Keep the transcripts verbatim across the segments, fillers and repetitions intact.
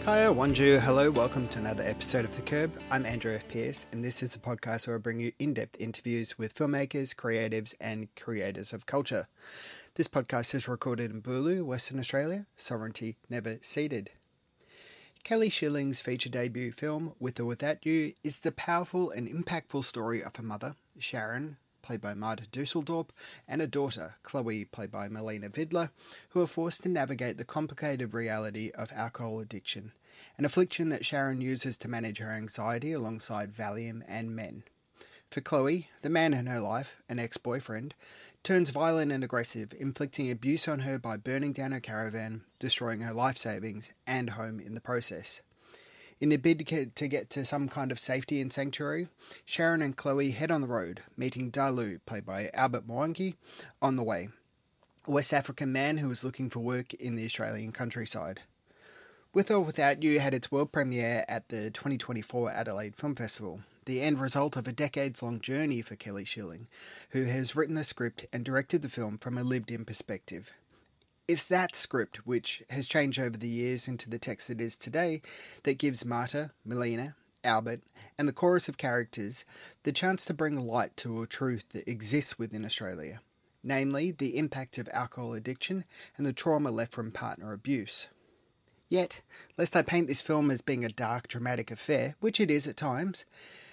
Hiya, Wanju. Hello, welcome to another episode of The Curb. I'm Andrew F. Pearce, and this is a podcast where I bring you in-depth interviews with filmmakers, creatives, and creators of culture. This podcast is recorded in Bulu, Western Australia, sovereignty never ceded. Kelly Schilling's feature debut film, With or Without You, is the powerful and impactful story of a mother, Sharon, played by Marta Dusseldorp, and a daughter, Chloe, played by Melina Vidler, who are forced to navigate the complicated reality of alcohol addiction, an affliction that Sharon uses to manage her anxiety alongside Valium and men. For Chloe, the man in her life, an ex-boyfriend, turns violent and aggressive, inflicting abuse on her by burning down her caravan, destroying her life savings and home in the process. In a bid to get to some kind of safety and sanctuary, Sharon and Chloe head on the road, meeting Dalu, played by Albert Mwangi, on the way, a West African man who was looking for work in the Australian countryside. With or Without You had its world premiere at the twenty twenty-four Adelaide Film Festival, the end result of a decades-long journey for Kelly Schilling, who has written the script and directed the film from a lived-in perspective. It's that script, which has changed over the years into the text it is today, that gives Marta, Melina, Albert, and the chorus of characters the chance to bring light to a truth that exists within Australia, namely the impact of alcohol addiction and the trauma left from partner abuse. Yet, lest I paint this film as being a dark, dramatic affair, which it is at times,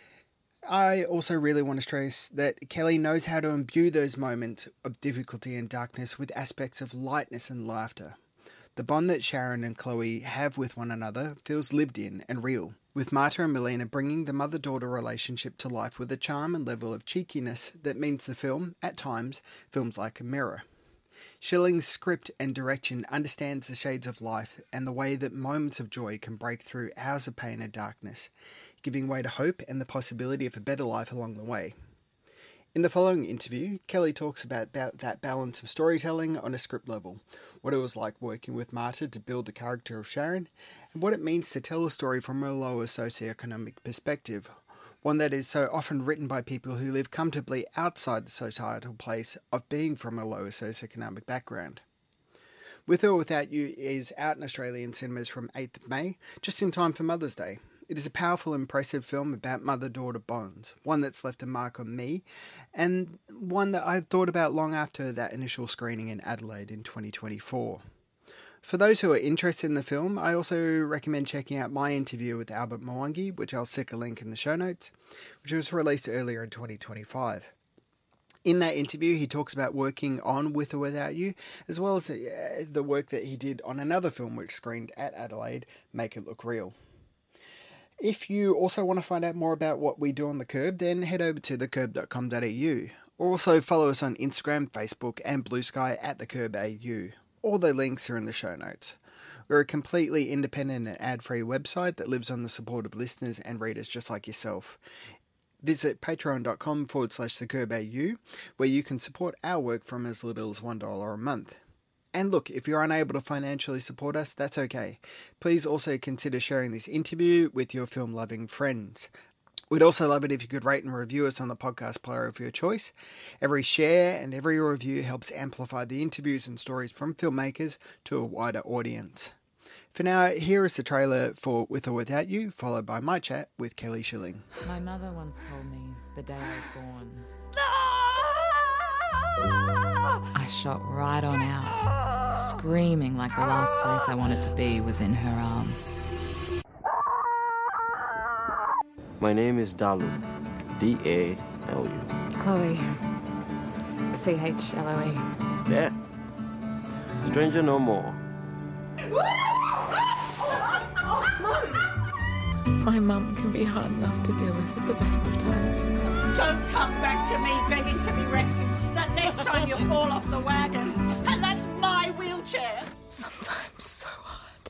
I also really want to stress that Kelly knows how to imbue those moments of difficulty and darkness with aspects of lightness and laughter. The bond that Sharon and Chloe have with one another feels lived in and real, with Marta and Melina bringing the mother-daughter relationship to life with a charm and level of cheekiness that means the film, at times, feels like a mirror. Schilling's script and direction understands the shades of life and the way that moments of joy can break through hours of pain and darkness, giving way to hope and the possibility of a better life along the way. In the following interview, Kelly talks about, about that balance of storytelling on a script level, what it was like working with Marta to build the character of Sharon, and what it means to tell a story from a lower socioeconomic perspective, one that is so often written by people who live comfortably outside the societal place of being from a lower socioeconomic background. With or Without You is out in Australian cinemas from eighth of May, just in time for Mother's Day. It is a powerful, impressive film about mother-daughter bonds, one that's left a mark on me, and one that I've thought about long after that initial screening in Adelaide in twenty twenty-four. For those who are interested in the film, I also recommend checking out my interview with Albert Mwangi, which I'll stick a link in the show notes, which was released earlier in twenty twenty-five. In that interview, he talks about working on With or Without You, as well as the work that he did on another film which screened at Adelaide, Make It Look Real. If you also want to find out more about what we do on The Curb, then head over to the curb dot com dot a u. Also follow us on Instagram, Facebook and Blue Sky at The Curb A U. All the links are in the show notes. We're a completely independent and ad-free website that lives on the support of listeners and readers just like yourself. Visit patreon.com forward slash the curb AU, where you can support our work from as little as one dollar a month. And look, if you're unable to financially support us, that's okay. Please also consider sharing this interview with your film-loving friends. We'd also love it if you could rate and review us on the podcast player of your choice. Every share and every review helps amplify the interviews and stories from filmmakers to a wider audience. For now, here is the trailer for With or Without You, followed by my chat with Kelly Schilling. My mother once told me the day I was born, I shot right on out, screaming like the last place I wanted to be was in her arms. My name is Dalu, D A L U. Chloe, C H L O E. Yeah. Stranger no more. My mum can be hard enough to deal with at the best of times. Don't come back to me begging to be rescued. That next time you fall off the wagon. And that's my wheelchair. Sometimes so hard.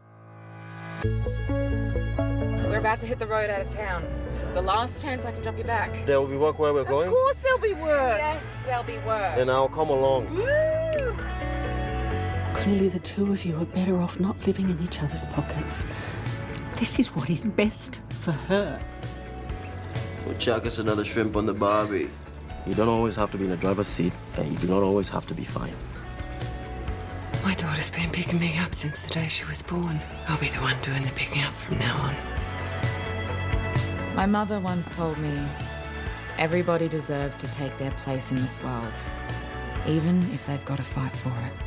We're about to hit the road out of town. This is the last chance I can drop you back. There will be work where we're going? Of course there'll be work. Yes, there'll be work. Then I'll come along. Woo! Clearly the two of you are better off not living in each other's pockets. This is what is best for her. We'll chuck us another shrimp on the barbie. You don't always have to be in the driver's seat, and you do not always have to be fine. My daughter's been picking me up since the day she was born. I'll be the one doing the picking up from now on. My mother once told me, everybody deserves to take their place in this world, even if they've got to fight for it.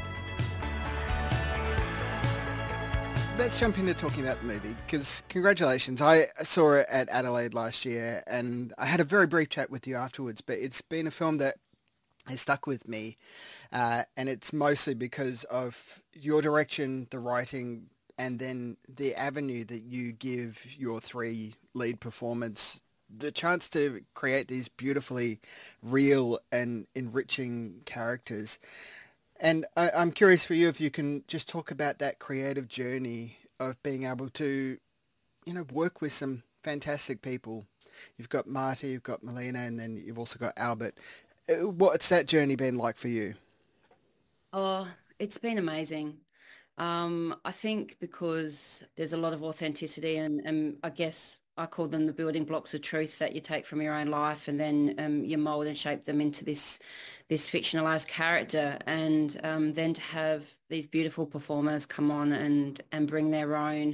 Let's jump into talking about the movie, because congratulations. I saw it at Adelaide last year and I had a very brief chat with you afterwards, but it's been a film that has stuck with me, uh, and it's mostly because of your direction, the writing, and then the avenue that you give your three lead performers the chance to create these beautifully real and enriching characters. And I, I'm curious for you if you can just talk about that creative journey of being able to, you know, work with some fantastic people. You've got Marty, you've got Melina, and then you've also got Albert. Uh, What's that journey been like for you? Oh, it's been amazing. Um, I think because there's a lot of authenticity and, and I guess I call them the building blocks of truth that you take from your own life and then um, you mold and shape them into this this fictionalized character. And um, then to have these beautiful performers come on and, and bring their own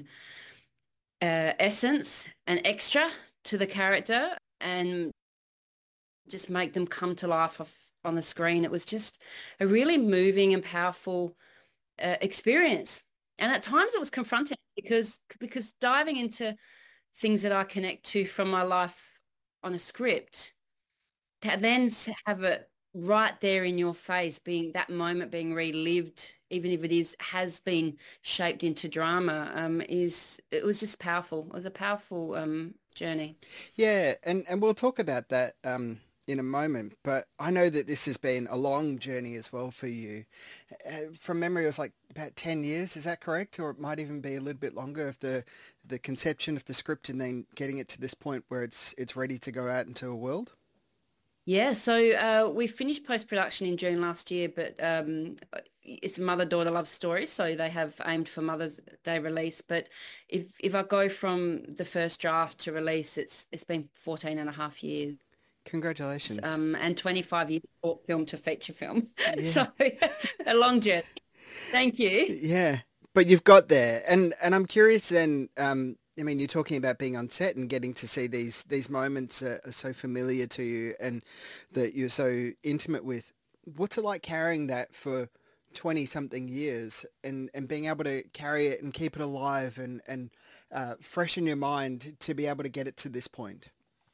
uh, essence and extra to the character and just make them come to life off, on the screen. It was just a really moving and powerful uh, experience. And at times it was confronting because because diving into things that I connect to from my life on a script, to then have it right there in your face, being that moment being relived, even if it is has been shaped into drama, um, is it was just powerful. It was a powerful um, journey. Yeah, and, and we'll talk about that um, in a moment, but I know that this has been a long journey as well for you. Uh, from memory, it was like about ten years, is that correct? Or it might even be a little bit longer of the, the conception of the script and then getting it to this point where it's it's ready to go out into a world? Yeah, so uh, we finished post-production in June last year, but um, it's a mother-daughter love story, so they have aimed for Mother's Day release. But if if I go from the first draft to release, it's it's been fourteen and a half years. Congratulations. Um, and twenty-five years short film to feature film. Yeah. So a long journey. Thank you. Yeah, but you've got there. And and I'm curious then, um, I mean, you're talking about being on set and getting to see these these moments uh, are so familiar to you and that you're so intimate with. What's it like carrying that for twenty-something years and, and being able to carry it and keep it alive and, and uh, fresh in your mind to be able to get it to this point?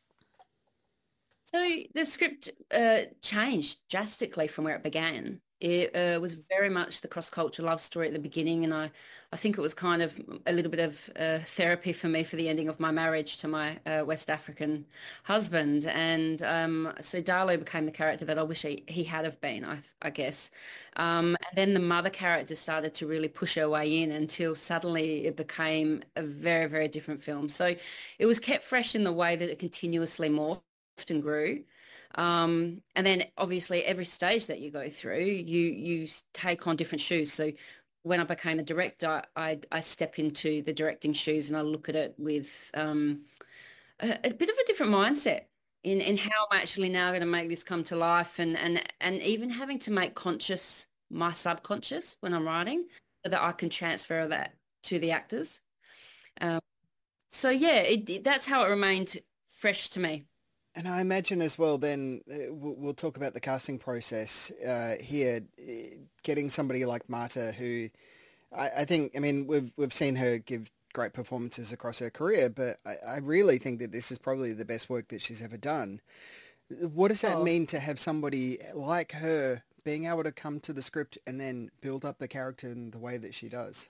So the script uh, changed drastically from where it began. It uh, was very much the cross-cultural love story at the beginning, and I, I think it was kind of a little bit of uh, therapy for me for the ending of my marriage to my uh, West African husband. And um, so Darlo became the character that I wish he, he had have been, I, I guess. Um, and then the mother character started to really push her way in until suddenly it became a very, very different film. So it was kept fresh in the way that it continuously morphed and grew. Um, and then obviously every stage that you go through, you you take on different shoes. So when I became a director, I, I step into the directing shoes and I look at it with um, a, a bit of a different mindset in, in how I'm actually now going to make this come to life and, and, and even having to make conscious my subconscious when I'm writing so that I can transfer that to the actors. Um, so yeah, it, it, that's how it remained fresh to me. And I imagine as well then, uh, we'll, we'll talk about the casting process uh, here, uh, getting somebody like Marta who I, I think, I mean, we've we've seen her give great performances across her career, but I, I really think that this is probably the best work that she's ever done. What does that Oh. mean to have somebody like her being able to come to the script and then build up the character in the way that she does?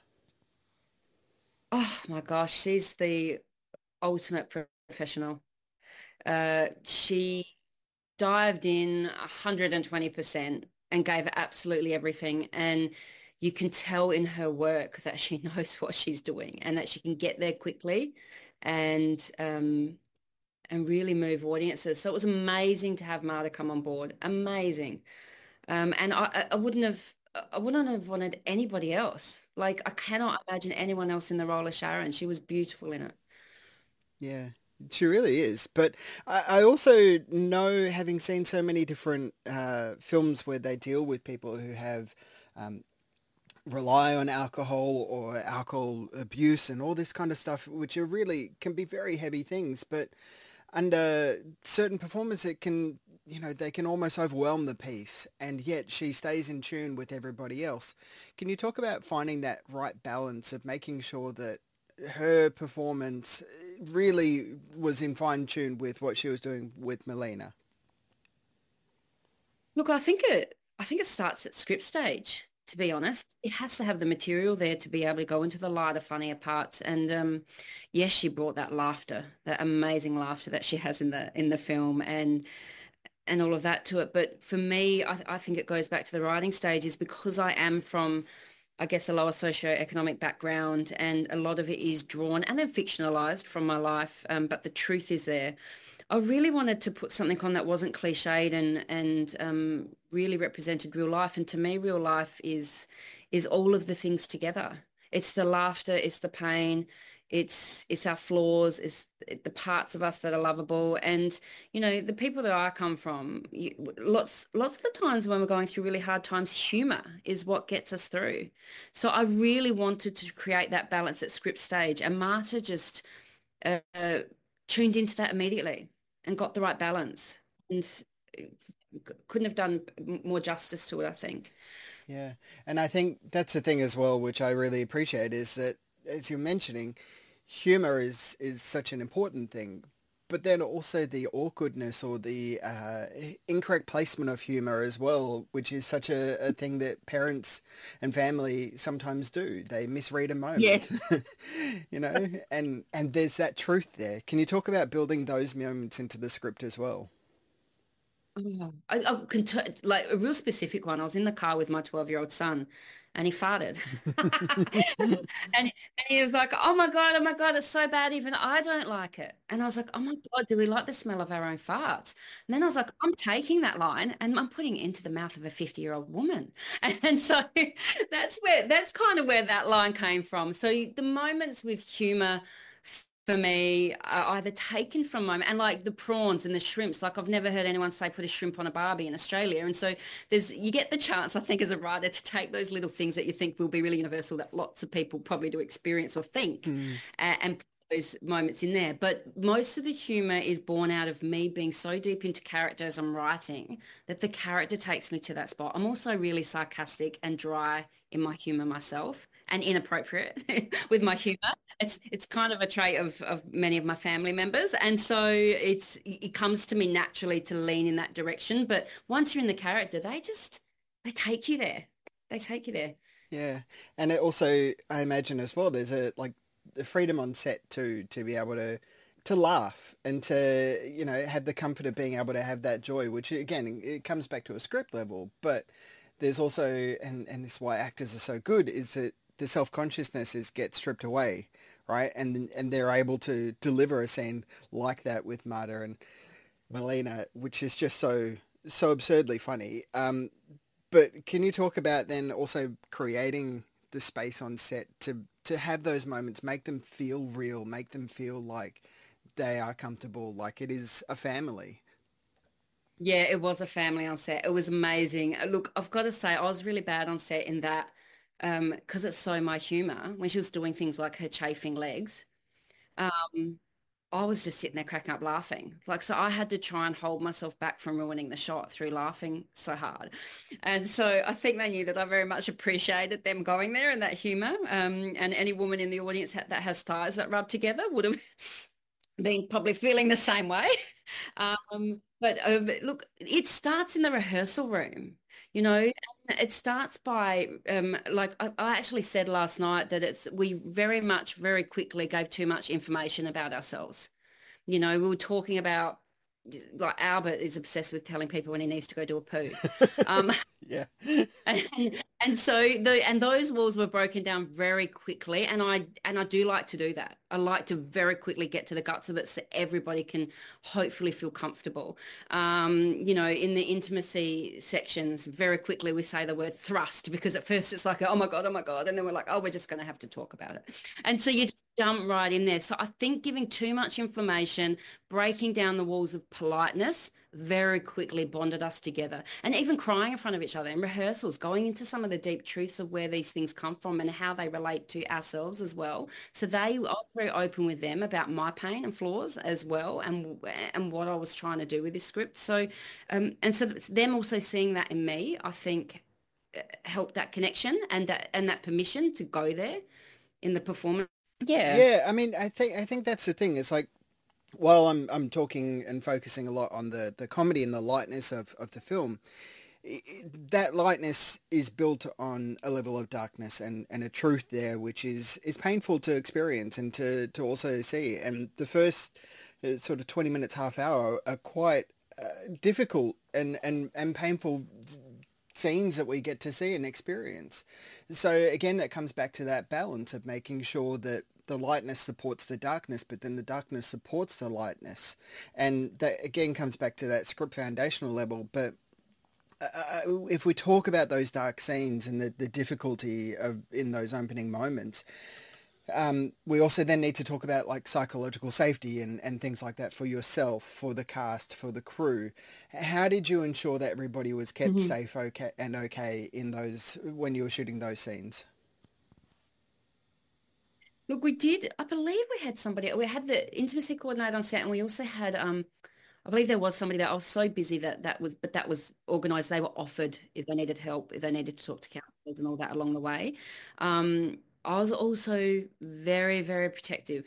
Oh my gosh, she's the ultimate professional. Uh, she dived in one hundred twenty percent and gave absolutely everything. And you can tell in her work that she knows what she's doing and that she can get there quickly and um, and really move audiences. So it was amazing to have Marta come on board. Amazing. Um, and I, I wouldn't have I wouldn't have wanted anybody else. Like I cannot imagine anyone else in the role of Sharon. She was beautiful in it. Yeah, she really is. But I, I also know, having seen so many different uh, films where they deal with people who have um, rely on alcohol or alcohol abuse and all this kind of stuff, which are really can be very heavy things, but under certain performers it can, you know, they can almost overwhelm the piece, and yet she stays in tune with everybody else. Can you talk about finding that right balance of making sure that her performance really was in fine tune with what she was doing with Melina? Look, I think it I think it starts at script stage, to be honest. It has to have the material there to be able to go into the lighter, funnier parts. And um, yes, she brought that laughter, that amazing laughter that she has in the in the film, and and all of that to it. But for me, I, I think it goes back to the writing stages, because I am from, I guess, a lower socioeconomic background, and a lot of it is drawn and then fictionalized from my life. Um, but the truth is there. I really wanted to put something on that wasn't cliched and and um, really represented real life. And to me, real life is is all of the things together. It's the laughter, it's the pain, it's it's our flaws, it's the parts of us that are lovable. And you know, the people that I come from, you, lots lots of the times when we're going through really hard times, humor is what gets us through. So I really wanted to create that balance at script stage, and Marta just uh, tuned into that immediately and got the right balance, and couldn't have done more justice to it, I think. Yeah. And I think that's the thing as well, which I really appreciate, is that, as you're mentioning, humor is, is such an important thing, but then also the awkwardness or the uh, incorrect placement of humor as well, which is such a, a thing that parents and family sometimes do. They misread a moment, Yes. you know, and, and there's that truth there. Can you talk about building those moments into the script as well? Oh, I, I can t like a real specific one. I was in the car with my twelve-year-old son, and he farted. and, and he was like, oh my God, oh my God, it's so bad. Even I don't like it. And I was like, oh my God, do we like the smell of our own farts? And then I was like, I'm taking that line and I'm putting it into the mouth of a fifty-year-old woman. And so that's where, that's kind of where that line came from. So the moments with humor for me are either taken from my, and like the prawns and the shrimps, like I've never heard anyone say put a shrimp on a barbie in Australia. And so there's, you get the chance, I think, as a writer to take those little things that you think will be really universal that lots of people probably do experience or think, mm. and, and put those moments in there. But most of the humor is born out of me being so deep into character as I'm writing that the character takes me to that spot. I'm also really sarcastic and dry in my humor myself, and inappropriate with my humor. It's it's kind of a trait of, of many of my family members. And so it's it comes to me naturally to lean in that direction. But once you're in the character, they just, they take you there. They take you there. Yeah. And it also, I imagine as well, there's a, like, the freedom on set too, to be able to, to laugh and to, you know, have the comfort of being able to have that joy, which again, it comes back to a script level. But there's also, and, and this is why actors are so good, is that the self-consciousness is get stripped away, right? And and they're able to deliver a scene like that with Marta and Melina, which is just so so absurdly funny. Um, but can you talk about then also creating the space on set to to have those moments, make them feel real, make them feel like they are comfortable, like it is a family? Yeah, it was a family on set. It was amazing. Look, I've got to say, I was really bad on set in that, um, because it's so my humor. When she was doing things like her chafing legs, um, I was just sitting there cracking up laughing. Like, so I had to try and hold myself back from ruining the shot through laughing so hard. And so I think they knew that I very much appreciated them going there and that humor. Um, and any woman in the audience that has thighs that rub together would have been probably feeling the same way. Um, but um, look, it starts in the rehearsal room, you know. It starts by, um, like I, I actually said last night that it's, we very much, very quickly gave too much information about ourselves. You know, we were talking about, like Albert is obsessed with telling people when he needs to go do a poo. Um, yeah. and, and so the, and those walls were broken down very quickly. And I, and I do like to do that. I like to very quickly get to the guts of it so everybody can hopefully feel comfortable. Um, you know, in the intimacy sections, very quickly we say the word thrust, because at first it's like, oh my God, oh my God. And then we're like, oh, we're just going to have to talk about it. And so you just jump right in there. So I think giving too much information, breaking down the walls of politeness very quickly bonded us together. And even crying in front of each other in rehearsals, going into some of the deep truths of where these things come from and how they relate to ourselves as well. So they, I was very open with them about my pain and flaws as well, and and what I was trying to do with this script. So, um, and so them also seeing that in me, I think, helped that connection and that and that permission to go there in the performance. Yeah. Yeah, I mean, I think I think that's the thing. It's like, while I'm I'm talking and focusing a lot on the, the comedy and the lightness of, of the film, i- i- that lightness is built on a level of darkness and, and a truth there, which is, is painful to experience and to, to also see. And the first uh, sort of twenty minutes, half hour are quite uh, difficult and, and, and painful scenes that we get to see and experience. So again, that comes back to that balance of making sure that the lightness supports the darkness, but then the darkness supports the lightness. And that again comes back to that script foundational level. But uh, if we talk about those dark scenes and the, the difficulty of in those opening moments, um, we also then need to talk about like psychological safety and, and things like that for yourself, for the cast, for the crew. How did you ensure that everybody was kept Mm-hmm. safe okay, and okay in those when you were shooting those scenes? Look, we did, I believe we had somebody, we had the intimacy coordinator on set, and we also had, um, I believe there was somebody that I was so busy that that was, but that was organised. They were offered if they needed help, if they needed to talk to counsellors and all that along the way. Um, I was also very, very protective,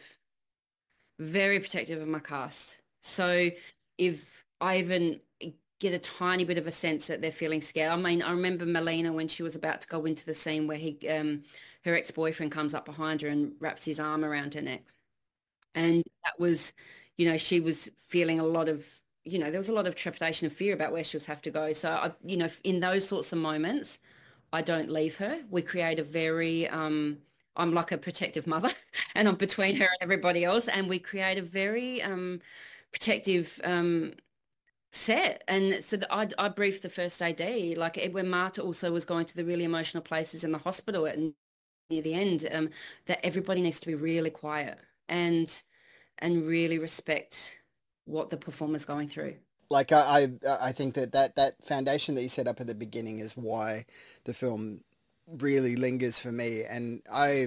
very protective of my cast. So if I even get a tiny bit of a sense that they're feeling scared. I mean, I remember Melina when she was about to go into the scene where he, um, her ex-boyfriend comes up behind her and wraps his arm around her neck. And that was, you know, she was feeling a lot of, you know, there was a lot of trepidation and fear about where she was have to go. So, I, you know, in those sorts of moments, I don't leave her. We create a very, um, I'm like a protective mother and I'm between her and everybody else. And we create a very um, protective um, set. And so the, I, I briefed the first A D, like when Marta also was going to the really emotional places in the hospital and near the end, um, that everybody needs to be really quiet and and really respect what the performer's going through. Like I, I, I think that, that that foundation that you set up at the beginning is why the film really lingers for me. And I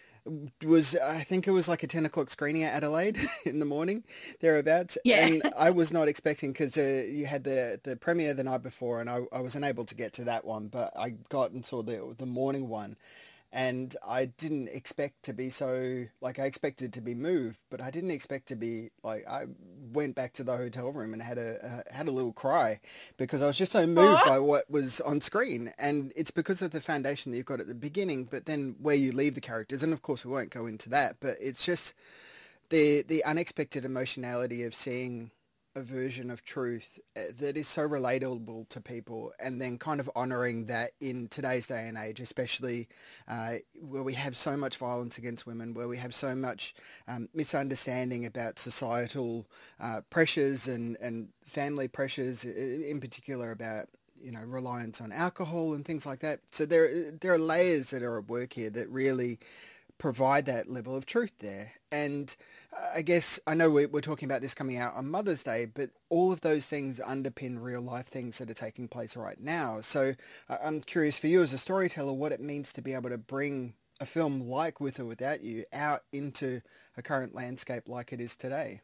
was, I think it was like a ten o'clock screening at Adelaide in the morning, thereabouts. Yeah. And I was not expecting, because uh, you had the, the premiere the night before, and I, I wasn't able to get to that one, but I got and saw the, the morning one. And I didn't expect to be so, like, I expected to be moved, but I didn't expect to be, like, I went back to the hotel room and had a uh, had a little cry because I was just so moved by what was on screen. And it's because of the foundation that you've got at the beginning, but then where you leave the characters, and of course we won't go into that, but it's just the the unexpected emotionality of seeing a version of truth uh, that is so relatable to people, and then kind of honoring that in today's day and age, especially uh, where we have so much violence against women, where we have so much um, misunderstanding about societal uh, pressures and, and family pressures, in particular about, you know, reliance on alcohol and things like that. So there, there are layers that are at work here that really provide that level of truth there. And I guess, I know we're, we're talking about this coming out on Mother's Day, but all of those things underpin real life things that are taking place right now. So uh, I'm curious for you as a storyteller, what it means to be able to bring a film like With or Without You out into a current landscape like it is today.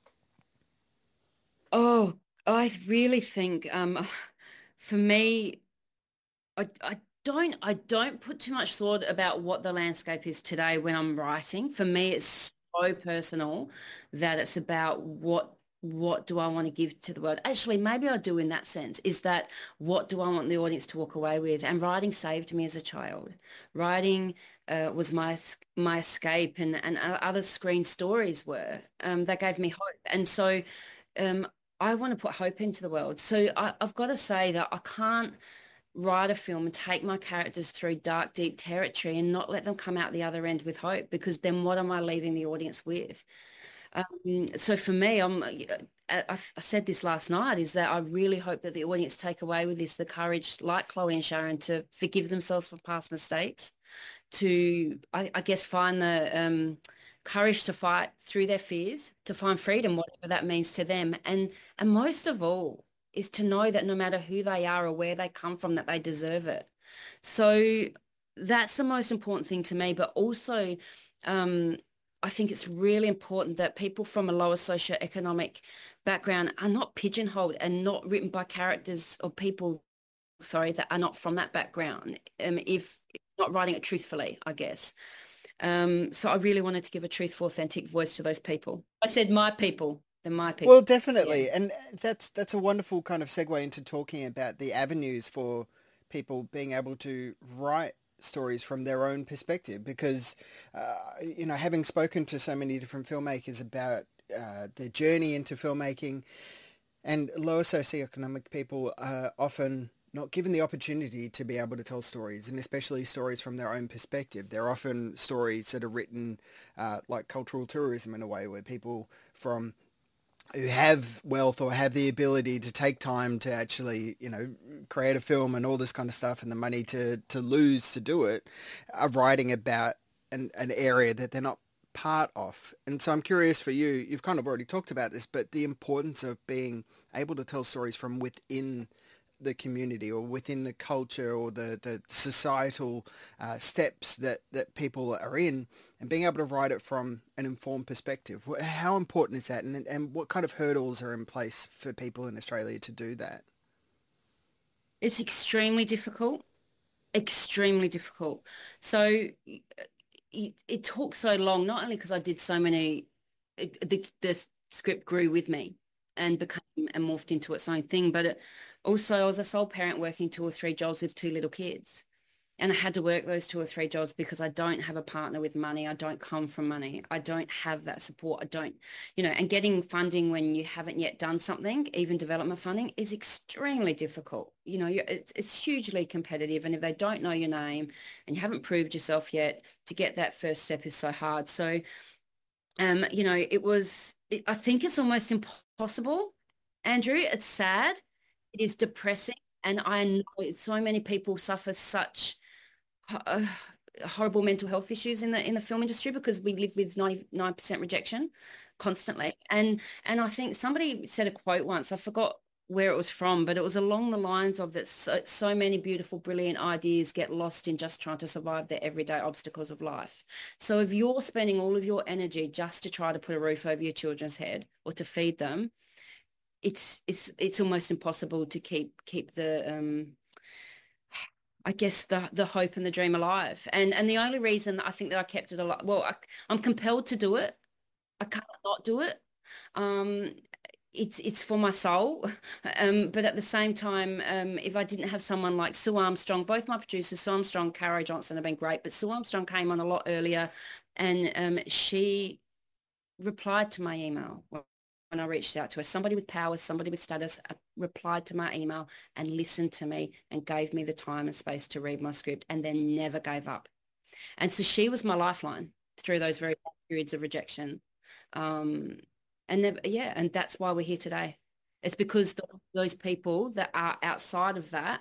Oh, I really think um, for me, I, I don't I don't put too much thought about what the landscape is today when I'm writing. For me, it's so personal that it's about what what do I want to give to the world. Actually, maybe I do in that sense, is that what do I want the audience to walk away with? And writing saved me as a child. Writing uh, was my my escape, and, and other screen stories were. Um, that gave me hope. And so um, I want to put hope into the world. So I, I've got to say that I can't write a film and take my characters through dark, deep territory and not let them come out the other end with hope, because then what am I leaving the audience with? Um, so for me, I'm, I, I said this last night, is that I really hope that the audience take away with this the courage, like Chloe and Sharon, to forgive themselves for past mistakes, to, I, I guess, find the um, courage to fight through their fears, to find freedom, whatever that means to them. And, and most of all is to know that no matter who they are or where they come from, that they deserve it. So that's the most important thing to me. But also, um, I think it's really important that people from a lower socioeconomic background are not pigeonholed and not written by characters or people, sorry, that are not from that background. Um, if not writing it truthfully, I guess. Um, so I really wanted to give a truthful, authentic voice to those people. I said my people. They're my people. Well, definitely. Yeah. And that's that's a wonderful kind of segue into talking about the avenues for people being able to write stories from their own perspective, because, uh, you know, having spoken to so many different filmmakers about uh, their journey into filmmaking, and lower socioeconomic people are often not given the opportunity to be able to tell stories, and especially stories from their own perspective. They're often stories that are written uh, like cultural tourism in a way, where people from who have wealth or have the ability to take time to actually, you know, create a film and all this kind of stuff, and the money to, to lose to do it, are writing about an, an area that they're not part of. And so I'm curious for you, you've kind of already talked about this, but the importance of being able to tell stories from within the community or within the culture or the, the societal uh, steps that, that people are in, and being able to write it from an informed perspective. How important is that, and, and what kind of hurdles are in place for people in Australia to do that? It's extremely difficult, extremely difficult. So it, it took so long, not only because I did so many, it, the, the script grew with me and became and morphed into its own thing, but it, also I was a sole parent working two or three jobs with two little kids. And I had to work those two or three jobs because I don't have a partner with money. I don't come from money. I don't have that support. I don't, you know, and getting funding when you haven't yet done something, even development funding, is extremely difficult. You know, it's, it's hugely competitive. And if they don't know your name and you haven't proved yourself yet, to get that first step is so hard. So, um, you know, it was, it, I think it's almost impossible, Andrew. It's sad. It is depressing. And I know so many people suffer such Uh, horrible mental health issues in the in the film industry because we live with ninety-nine percent rejection constantly. And and I think somebody said a quote once, I forgot where it was from, but it was along the lines of that so, so many beautiful, brilliant ideas get lost in just trying to survive the everyday obstacles of life. So if you're spending all of your energy just to try to put a roof over your children's head or to feed them, it's it's it's almost impossible to keep keep the um I guess the the hope and the dream alive. And and the only reason I think that I kept it alive, well, I, I'm compelled to do it. I can't not do it. Um, it's it's for my soul. Um, but at the same time, um, if I didn't have someone like Sue Armstrong, both my producers, Sue Armstrong, Caro Johnson, have been great, but Sue Armstrong came on a lot earlier, and um, she replied to my email when I reached out to her. Somebody with power, somebody with status, uh, replied to my email and listened to me and gave me the time and space to read my script, and then never gave up. And so she was my lifeline through those very periods of rejection. Um, and never, yeah, and that's why we're here today. It's because the, those people that are outside of that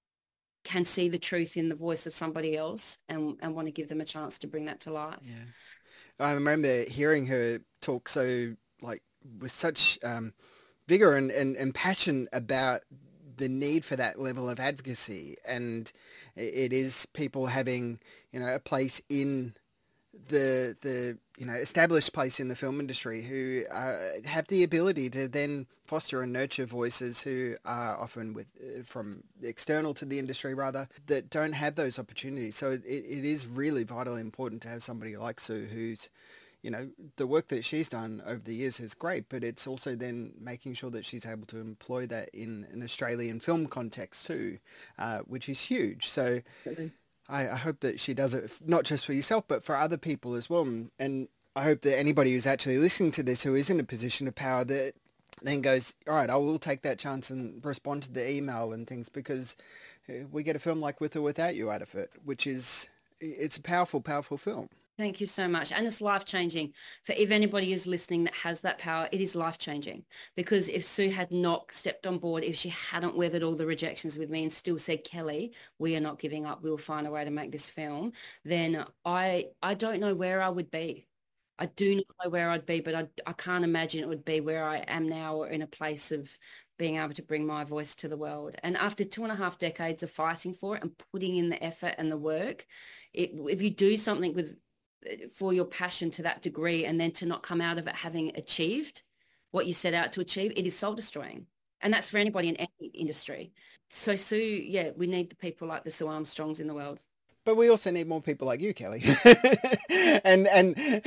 can see the truth in the voice of somebody else and, and want to give them a chance to bring that to life. Yeah. I remember hearing her talk so like with such um, vigor and, and, and passion about the need for that level of advocacy. And it is people having, you know, a place in the, the you know, established place in the film industry who uh, have the ability to then foster and nurture voices who are often with uh, from external to the industry rather, that don't have those opportunities. So it, it is really vitally important to have somebody like Sue who's, you know, the work that she's done over the years is great, but it's also then making sure that she's able to employ that in an Australian film context too, uh, which is huge. So I, I hope that she does it not just for yourself, but for other people as well. And I hope that anybody who's actually listening to this who is in a position of power that then goes, all right, I will take that chance and respond to the email and things, because we get a film like With or Without You out of it, which is, it's a powerful, powerful film. Thank you so much. And it's life-changing. For if anybody is listening that has that power, it is life-changing. Because if Sue had not stepped on board, if she hadn't weathered all the rejections with me and still said, Kelly, we are not giving up, we'll find a way to make this film, then I I don't know where I would be. I do not know where I'd be, but I, I can't imagine it would be where I am now, or in a place of being able to bring my voice to the world. And after two and a half decades of fighting for it and putting in the effort and the work, it, if you do something with for your passion to that degree, and then to not come out of it having achieved what you set out to achieve, it is soul destroying. And that's for anybody in any industry. So Sue, yeah, we need the people like the Sue Armstrongs in the world. But we also need more people like you, Kelly. and and, and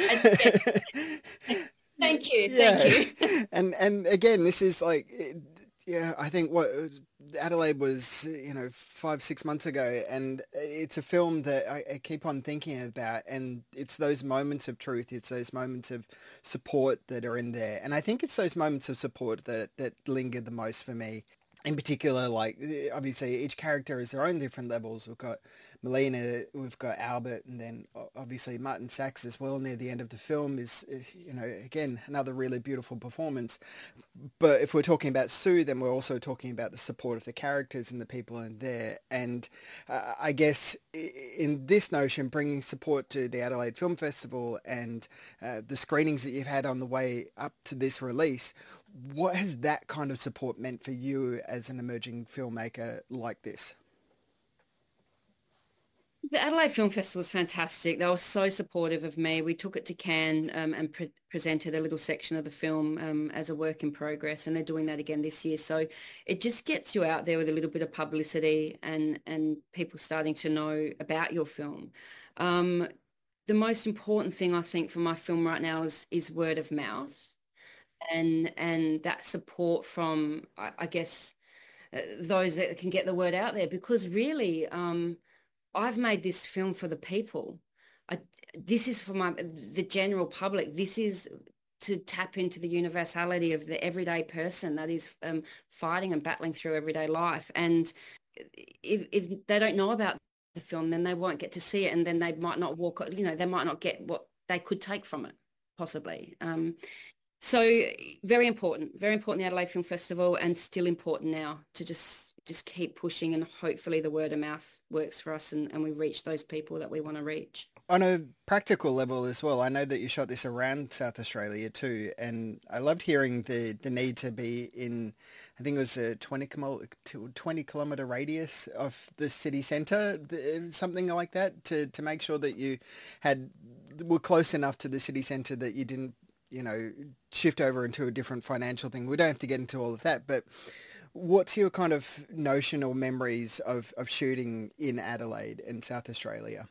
thank you, yeah. thank you. and and again, this is like, yeah, I think what Adelaide was, you know, five six months ago, and it's a film that I, I keep on thinking about, and it's those moments of truth, it's those moments of support that are in there, and I think it's those moments of support that that linger the most for me. In particular, like, obviously each character has their own different levels. We've got Melina, we've got Albert, and then obviously Martin Sachs as well near the end of the film is, you know, again, another really beautiful performance. But if we're talking about Sue, then we're also talking about the support of the characters and the people in there. And uh, I guess in this notion, bringing support to the Adelaide Film Festival and uh, the screenings that you've had on the way up to this release, what has that kind of support meant for you as an emerging filmmaker like this? The Adelaide Film Festival was fantastic. They were so supportive of me. We took it to Cannes um, and pre- presented a little section of the film um, as a work in progress, and they're doing that again this year. So it just gets you out there with a little bit of publicity and, and people starting to know about your film. Um, the most important thing, I think, for my film right now is, is word of mouth. And and that support from, I, I guess, uh, those that can get the word out there. Because really, um, I've made this film for the people. I, this is for my the general public. This is to tap into the universality of the everyday person that is um, fighting and battling through everyday life. And if, if they don't know about the film, then they won't get to see it, and then they might not walk, you know, they might not get what they could take from it, possibly. Um, So very important, very important, the Adelaide Film Festival, and still important now to just just keep pushing, and hopefully the word of mouth works for us, and, and we reach those people that we want to reach. On a practical level as well, I know that you shot this around South Australia too, and I loved hearing the, the need to be in, I think it was a twenty, twenty kilometre radius of the city centre, something like that, to, to make sure that you had were close enough to the city centre that you didn't, you know, shift over into a different financial thing. We don't have to get into all of that, but what's your kind of notion or memories of, of shooting in Adelaide and South Australia?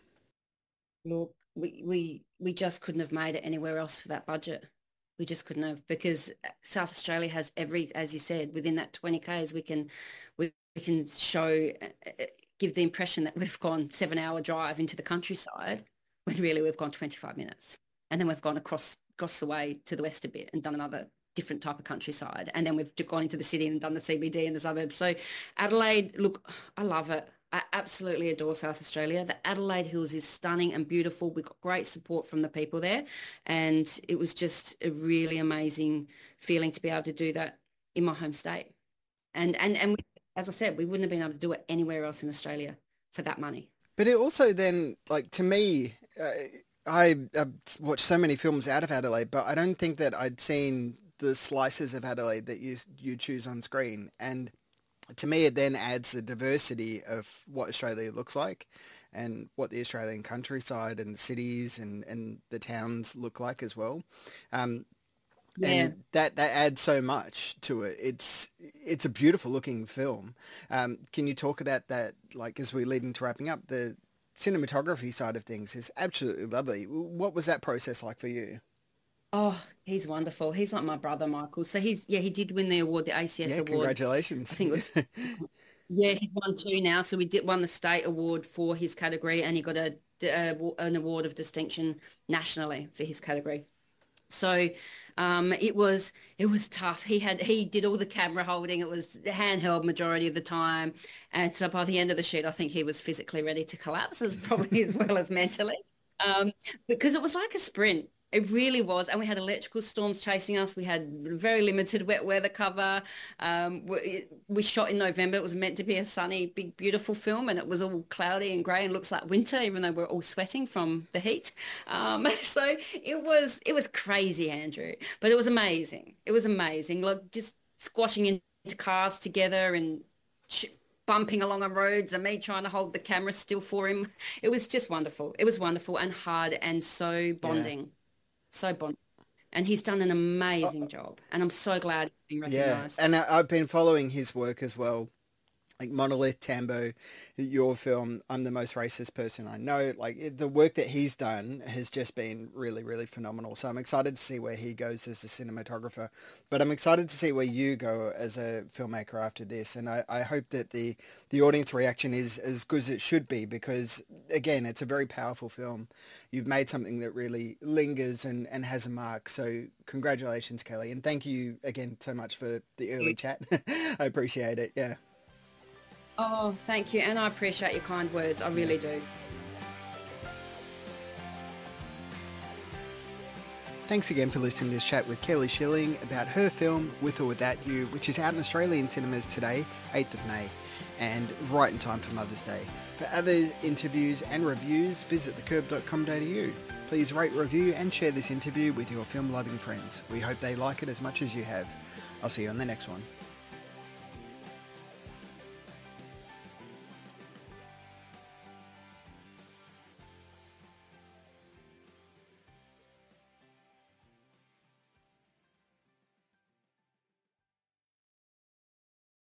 Look, we, we, we just couldn't have made it anywhere else for that budget. We just couldn't have, because South Australia has every, as you said, within that twenty kays, we can, we, we can show, give the impression that we've gone seven hour drive into the countryside, when really we've gone twenty-five minutes. And then we've gone across across the way to the west a bit and done another different type of countryside. And then we've gone into the city and done the C B D and the suburbs. So Adelaide, look, I love it. I absolutely adore South Australia. The Adelaide Hills is stunning and beautiful. We got great support from the people there. And it was just a really amazing feeling to be able to do that in my home state. And, and, and we, as I said, we wouldn't have been able to do it anywhere else in Australia for that money. But it also then, like, to me, uh, I uh, watched so many films out of Adelaide, but I don't think that I'd seen the slices of Adelaide that you you choose on screen. And to me, it then adds the diversity of what Australia looks like and what the Australian countryside and cities and, and the towns look like as well. Um, yeah. And that, that adds so much to it. It's it's a beautiful looking film. Um, can you talk about that, like, as we lead into wrapping up? The cinematography side of things is absolutely lovely. What was that process like for you? Oh, he's wonderful. He's like my brother, Michael. So he's, yeah, he did win the award, the A C S yeah, award. Congratulations. I think it was, yeah, he won two now. So we did won the state award for his category, and he got a, a an award of distinction nationally for his category. So um, it was it was tough. He had he did all the camera holding. It was handheld majority of the time, and so by the end of the shoot, I think he was physically ready to collapse, as probably as well as mentally, um, because it was like a sprint. It really was. And we had electrical storms chasing us. We had very limited wet weather cover. Um, we, we shot in November. It was meant to be a sunny, big, beautiful film, and it was all cloudy and grey and looks like winter, even though we're all sweating from the heat. Um, so it was, it was crazy, Andrew, but it was amazing. It was amazing. Like just squashing into cars together and ch- bumping along on roads and me trying to hold the camera still for him. It was just wonderful. It was wonderful and hard and so bonding. Yeah. So bonding. And he's done an amazing oh, job. And I'm so glad he's been recognised. Yeah, and I've been following his work as well. Like Monolith, Tambo, your film, I'm the Most Racist Person I Know. Like the work that he's done has just been really, really phenomenal. So I'm excited to see where he goes as a cinematographer. But I'm excited to see where you go as a filmmaker after this. And I, I hope that the, the audience reaction is as good as it should be because, again, it's a very powerful film. You've made something that really lingers and, and has a mark. So congratulations, Kelly. And thank you again so much for the early chat. I appreciate it. Yeah. Oh, thank you. And I appreciate your kind words. I really do. Thanks again for listening to this chat with Kelly Schilling about her film With or Without You, which is out in Australian cinemas today, eighth of May, and right in time for Mother's Day. For other interviews and reviews, visit the curb dot com dot a u. Please rate, review and share this interview with your film-loving friends. We hope they like it as much as you have. I'll see you on the next one.